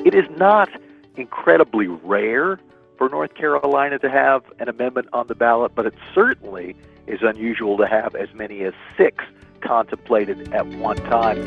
It is not incredibly rare for North Carolina to have an amendment on the ballot, but it certainly is unusual to have as many as 6 contemplated at one time.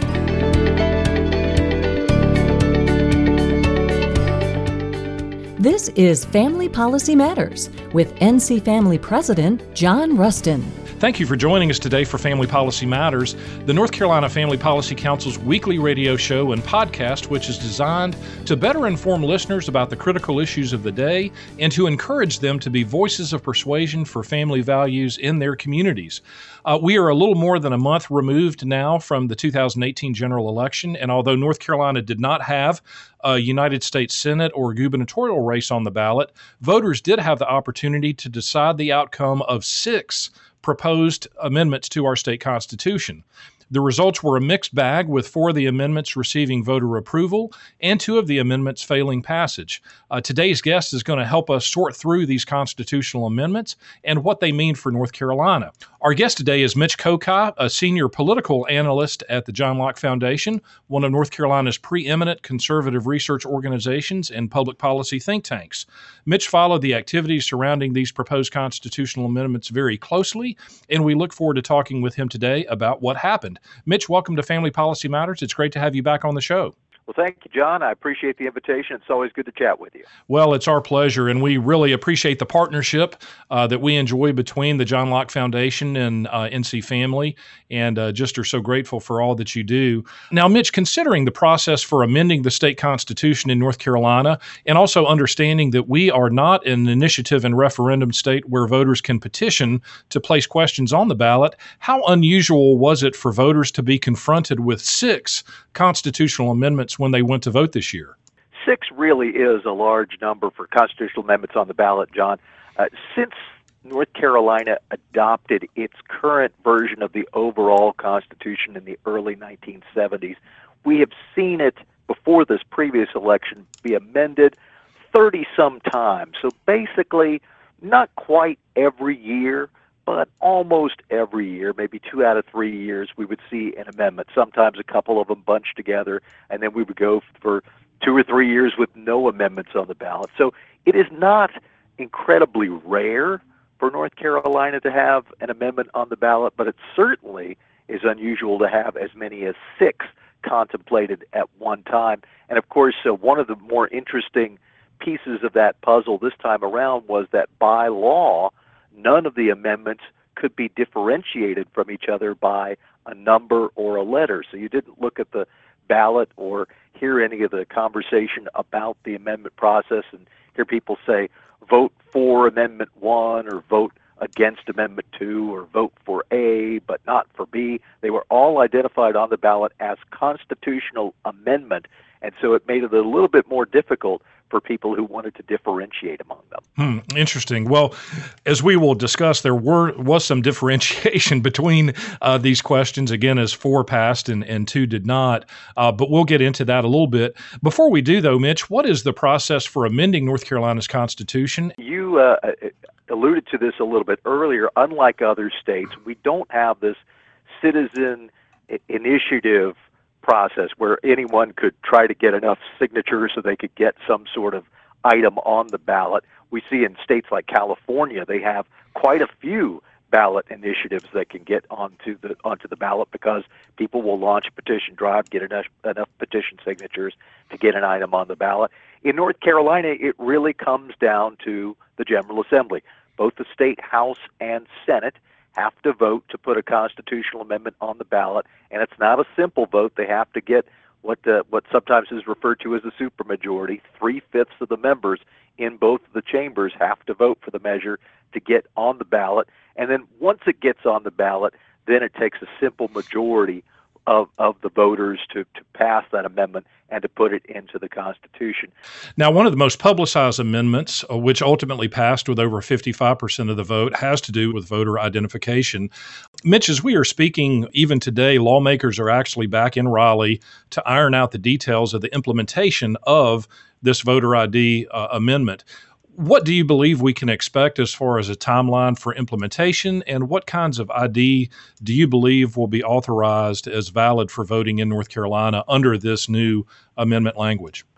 This is Family Policy Matters with NC Family President John Rustin. Thank you for joining us today for Family Policy Matters, the North Carolina Family Policy Council's weekly radio show and podcast, which is designed to better inform listeners about the critical issues of the day and to encourage them to be voices of persuasion for family values in their communities. We are a little more than a month removed now from the 2018 general election, and although North Carolina did not have a United States Senate or gubernatorial race on the ballot, voters did have the opportunity to decide the outcome of 6 proposed amendments to our state constitution. The results were a mixed bag, with 4 of the amendments receiving voter approval and 2 of the amendments failing passage. Today's guest is going to help us sort through these constitutional amendments and what they mean for North Carolina. Our guest today is Mitch Kokai, a senior political analyst at the John Locke Foundation, one of North Carolina's preeminent conservative research organizations and public policy think tanks. Mitch followed the activities surrounding these proposed constitutional amendments very closely, and we look forward to talking with him today about what happened. Mitch, welcome to Family Policy Matters. It's great to have you back on the show. Well, thank you, John. I appreciate the invitation. It's always good to chat with you. Well, it's our pleasure, and we really appreciate the partnership that we enjoy between the John Locke Foundation and NC Family, and just are so grateful for all that you do. Now, Mitch, considering the process for amending the state constitution in North Carolina, and also understanding that we are not an initiative and referendum state where voters can petition to place questions on the ballot, how unusual was it for voters to be confronted with 6 constitutional amendments when they went to vote this year? 6 really is a large number for constitutional amendments on the ballot, John. Since North Carolina adopted its current version of the overall Constitution in the early 1970s, we have seen it before this previous election be amended 30-some times. So basically, not quite every year, but almost every year, maybe 2 out of 3 years, we would see an amendment. Sometimes a couple of them bunched together, and then we would go for 2 or 3 years with no amendments on the ballot. So it is not incredibly rare for North Carolina to have an amendment on the ballot, but it certainly is unusual to have as many as 6 contemplated at one time. And of course, one of the more interesting pieces of that puzzle this time around was that by law, none of the amendments could be differentiated from each other by a number or a letter. So you didn't look at the ballot or hear any of the conversation about the amendment process and hear people say, vote for Amendment 1 or vote against Amendment 2 or vote for A but not for B. They were all identified on the ballot as constitutional amendment, and so it made it a little bit more difficult for people who wanted to differentiate among them. Interesting. Well, as we will discuss, there was some differentiation between these questions, again, as 4 passed and 2 did not, but we'll get into that a little bit. Before we do, though, Mitch, what is the process for amending North Carolina's Constitution? You alluded to this a little bit earlier. Unlike other states, we don't have this citizen initiative process where anyone could try to get enough signatures so they could get some sort of item on the ballot. We see in states like California, they have quite a few ballot initiatives that can get onto the ballot because people will launch a petition drive, get enough petition signatures to get an item on the ballot. In North Carolina, it really comes down to the General Assembly. Both the state House and Senate have to vote to put a constitutional amendment on the ballot, and it's not a simple vote. They have to get what sometimes is referred to as a supermajority. 3/5 of the members in both of the chambers have to vote for the measure to get on the ballot, and then once it gets on the ballot, then it takes a simple majority of the voters to pass that amendment and to put it into the Constitution. Now, one of the most publicized amendments, which ultimately passed with over 55% of the vote, has to do with voter identification. Mitch, as we are speaking, even today, lawmakers are actually back in Raleigh to iron out the details of the implementation of this voter ID amendment. What do you believe we can expect as far as a timeline for implementation, and what kinds of ID do you believe will be authorized as valid for voting in North Carolina under this new amendment language?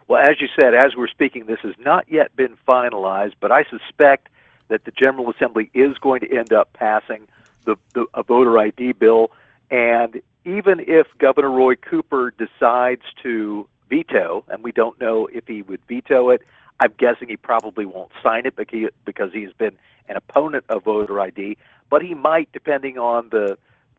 Well, as you said, as we're speaking, this has not yet been finalized, but I suspect that the General Assembly is going to end up passing a voter ID bill. And even if Governor Roy Cooper decides to veto, and we don't know if he would veto it, I'm guessing he probably won't sign it because he's been an opponent of voter ID, but he might, depending on the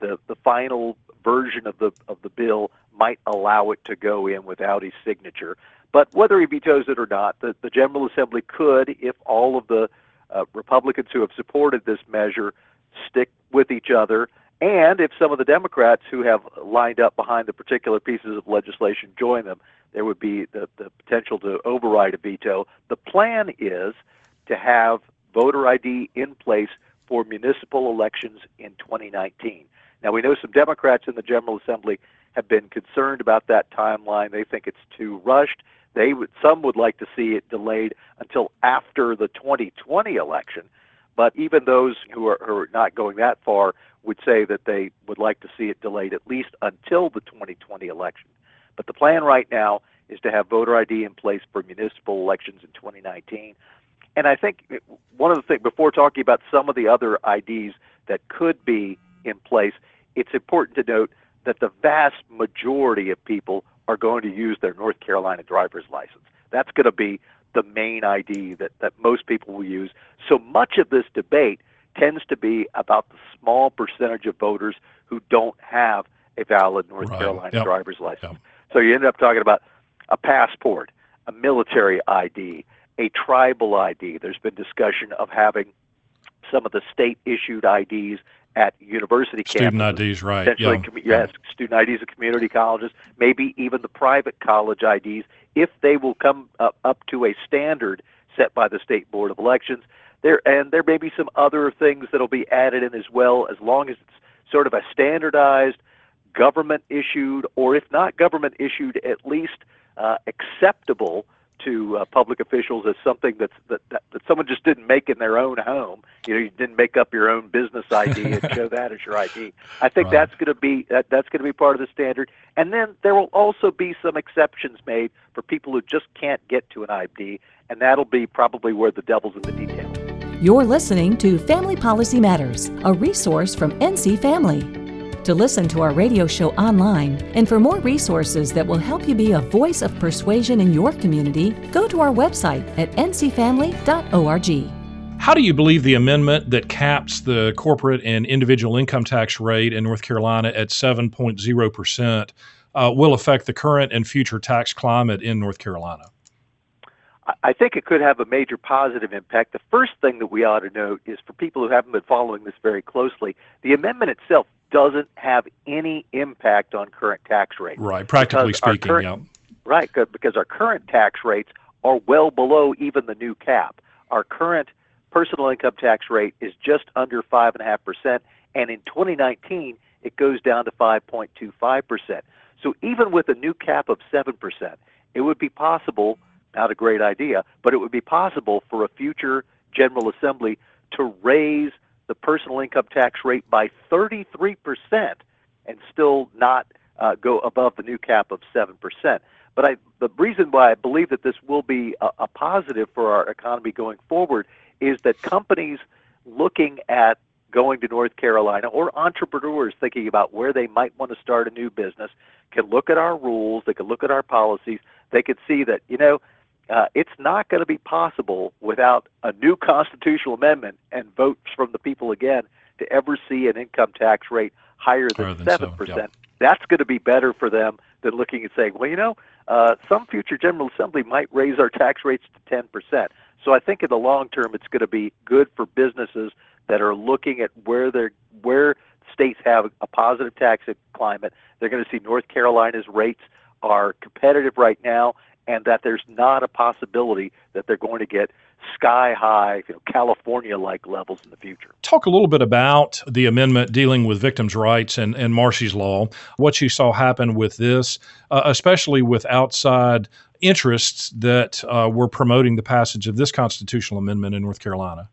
final version of the bill, might allow it to go in without his signature. But whether he vetoes it or not, the General Assembly could, if all of the Republicans who have supported this measure stick with each other, and if some of the Democrats who have lined up behind the particular pieces of legislation join them, there would be the potential to override a veto. The plan is to have voter ID in place for municipal elections in 2019. Now, we know some Democrats in the General Assembly have been concerned about that timeline. They think it's too rushed. Some would like to see it delayed until after the 2020 election. But even those who are not going that far would say that they would like to see it delayed at least until the 2020 election. But the plan right now is to have voter ID in place for municipal elections in 2019. And I think one of the things, before talking about some of the other IDs that could be in place, it's important to note that the vast majority of people are going to use their North Carolina driver's license. That's going to be the main ID that most people will use. So much of this debate tends to be about the small percentage of voters who don't have a valid North Carolina driver's license. So you end up talking about a passport, a military ID, a tribal ID. There's been discussion of having some of the state-issued IDs at university campuses. Student IDs, right. Yes, student IDs at community colleges, maybe even the private college IDs, if they will come up to a standard set by the State Board of Elections. There may be some other things that will be added in as well, as long as it's sort of a standardized, government-issued, or if not government-issued, at least acceptable to public officials as something that someone just didn't make in their own home. You didn't make up your own business ID and show that as your ID. I think that's going to be part of the standard. And then there will also be some exceptions made for people who just can't get to an ID, and that'll be probably where the devil's in the details. You're listening to Family Policy Matters, a resource from NC Family. To listen to our radio show online and for more resources that will help you be a voice of persuasion in your community, go to our website at ncfamily.org. How do you believe the amendment that caps the corporate and individual income tax rate in North Carolina at 7.0% will affect the current and future tax climate in North Carolina? I think it could have a major positive impact. The first thing that we ought to note is, for people who haven't been following this very closely, the amendment itself doesn't have any impact on current tax rates. Right, practically speaking, Right, because our current tax rates are well below even the new cap. Our current personal income tax rate is just under 5.5%, and in 2019, it goes down to 5.25%. So even with a new cap of 7%, it would be possible, not a great idea, but it would be possible for a future General Assembly to raise the personal income tax rate by 33% and still not go above the new cap of 7%. But the reason why I believe that this will be a positive for our economy going forward is that companies looking at going to North Carolina, or entrepreneurs thinking about where they might want to start a new business, can look at our rules, they can look at our policies, they can see that, it's not going to be possible without a new constitutional amendment and votes from the people again to ever see an income tax rate higher than 7%. That's going to be better for them than looking and saying, some future General Assembly might raise our tax rates to 10%. So I think in the long term, it's going to be good for businesses that are looking at where states have a positive tax climate. They're going to see North Carolina's rates are competitive right now, and that there's not a possibility that they're going to get sky-high, California-like levels in the future. Talk a little bit about the amendment dealing with victims' rights and Marsy's Law, what you saw happen with this, especially with outside interests that were promoting the passage of this constitutional amendment in North Carolina.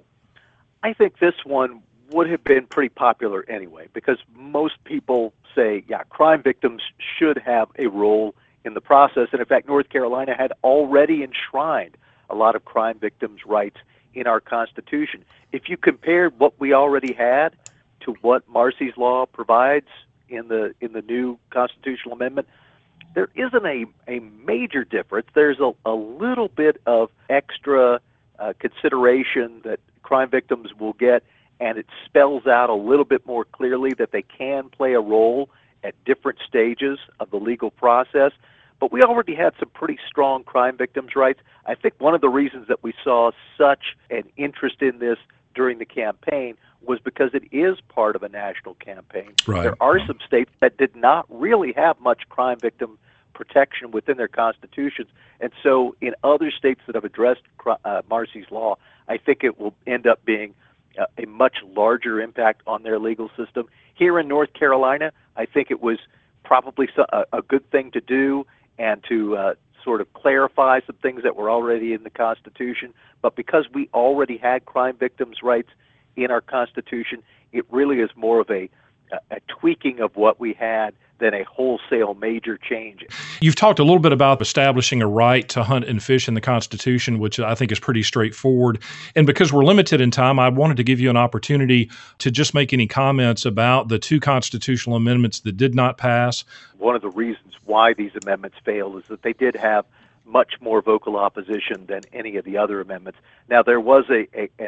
I think this one would have been pretty popular anyway, because most people say, crime victims should have a role in the process. And in fact, North Carolina had already enshrined a lot of crime victims' rights in our Constitution. If you compared what we already had to what Marsy's Law provides in the new constitutional amendment, there isn't a major difference. There's a little bit of extra consideration that crime victims will get, and it spells out a little bit more clearly that they can play a role at different stages of the legal process. But we already had some pretty strong crime victims' rights. I think one of the reasons that we saw such an interest in this during the campaign was because it is part of a national campaign. Right. There are some states that did not really have much crime victim protection within their constitutions. And so in other states that have addressed Marsy's Law, I think it will end up being a much larger impact on their legal system. Here in North Carolina, I think it was probably a good thing to do and to sort of clarify some things that were already in the Constitution. But because we already had crime victims' rights in our Constitution, it really is more of a tweaking of what we had than a wholesale major change. You've talked a little bit about establishing a right to hunt and fish in the Constitution, which I think is pretty straightforward. And because we're limited in time, I wanted to give you an opportunity to just make any comments about the two constitutional amendments that did not pass. One of the reasons why these amendments failed is that they did have much more vocal opposition than any of the other amendments. Now, there was a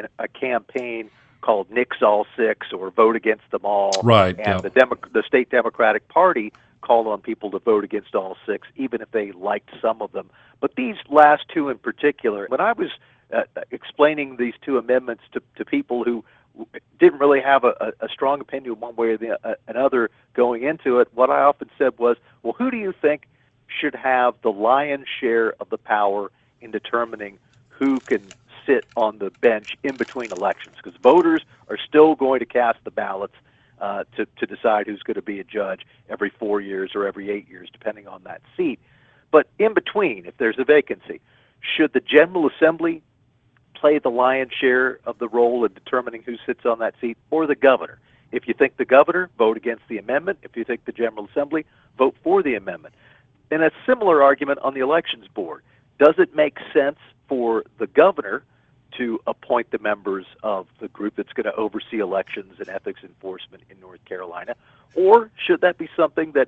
campaign called Nix All Six or Vote Against Them All. Right. And the state Democratic Party called on people to vote against all six, even if they liked some of them. But these last two in particular, when I was explaining these two amendments to people who didn't really have a strong opinion one way or another going into it, what I often said was, well, who do you think should have the lion's share of the power in determining who can sit on the bench in between elections? Because voters are still going to cast the ballots to decide who's going to be a judge every 4 years or every 8 years, depending on that seat. But in between, if there's a vacancy, should the General Assembly play the lion's share of the role in determining who sits on that seat, or the governor? If you think the governor, vote against the amendment. If you think the General Assembly, vote for the amendment. And a similar argument on the Elections Board. Does it make sense for the governor to appoint the members of the group that's going to oversee elections and ethics enforcement in North Carolina? Or should that be something that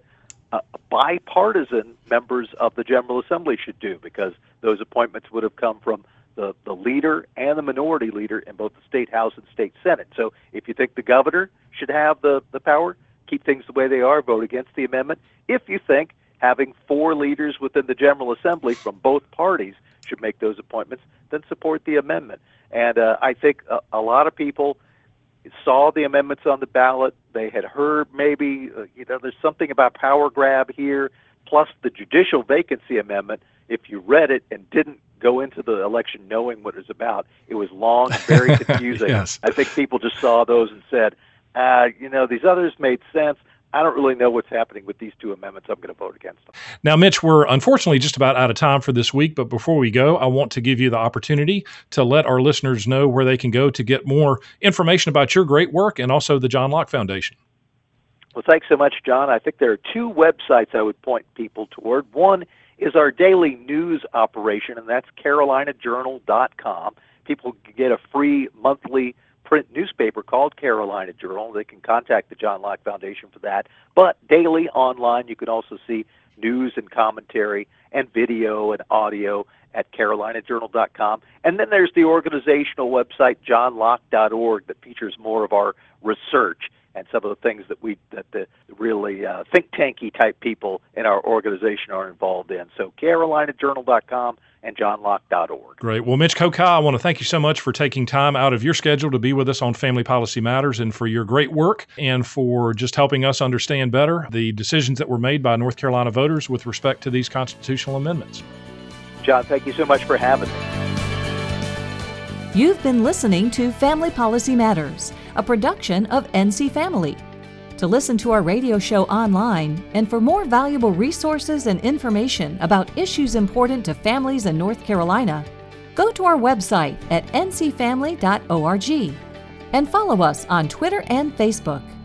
bipartisan members of the General Assembly should do, because those appointments would have come from the leader and the minority leader in both the state House and state Senate? So if you think the governor should have the power, keep things the way they are, vote against the amendment. If you think having 4 leaders within the General Assembly from both parties should make those appointments, then support the amendment. And I think a lot of people saw the amendments on the ballot. They had heard maybe, there's something about power grab here, plus the judicial vacancy amendment. If you read it and didn't go into the election knowing what it was about, it was long and very confusing. Yes. I think people just saw those and said, these others made sense. I don't really know what's happening with these two amendments. I'm going to vote against them. Now, Mitch, we're unfortunately just about out of time for this week, but before we go, I want to give you the opportunity to let our listeners know where they can go to get more information about your great work and also the John Locke Foundation. Well, thanks so much, John. I think there are 2 websites I would point people toward. One is our daily news operation, and that's carolinajournal.com. People can get a free monthly print newspaper called Carolina Journal. They can contact the John Locke Foundation for that. But daily online, you can also see news and commentary and video and audio at carolinajournal.com. And then there's the organizational website, johnlocke.org, that features more of our research and some of the things that the really think tanky type people in our organization are involved in. So carolinajournal.com and johnlocke.org. Great. Well, Mitch Kokai, I want to thank you so much for taking time out of your schedule to be with us on Family Policy Matters, and for your great work and for just helping us understand better the decisions that were made by North Carolina voters with respect to these constitutional amendments. John, thank you so much for having me. You've been listening to Family Policy Matters, a production of NC Family. To listen to our radio show online and for more valuable resources and information about issues important to families in North Carolina, go to our website at ncfamily.org and follow us on Twitter and Facebook.